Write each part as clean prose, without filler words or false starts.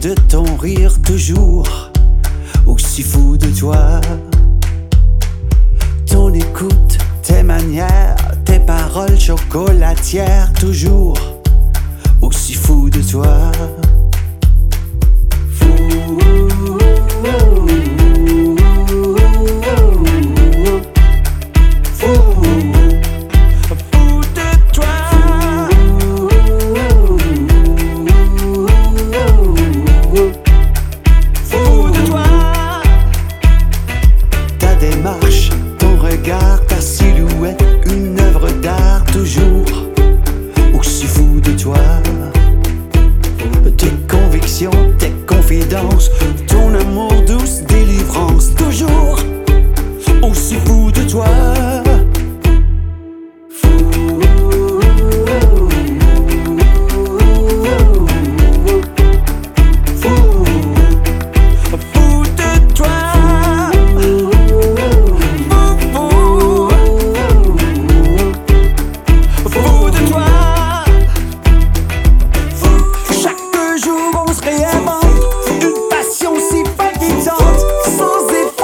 de ton rire toujours aussi fou de toi. Ton écoute, tes manières, tes paroles chocolatières toujours aussi fou de toi. Ton regard, ta silhouette, une œuvre d'art toujours aussi fou de toi. Tes convictions, tes confidences, ton amour douce, délivrance toujours aussi fou de toi.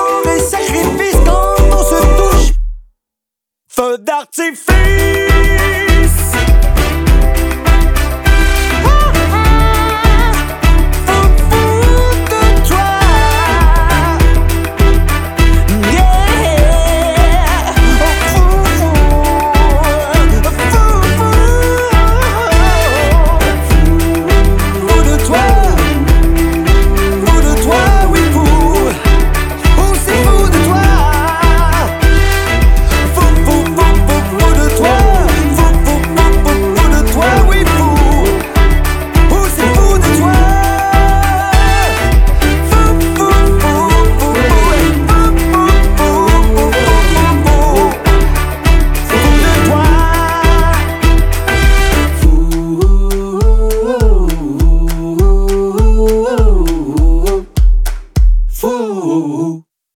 Feu d'artifice.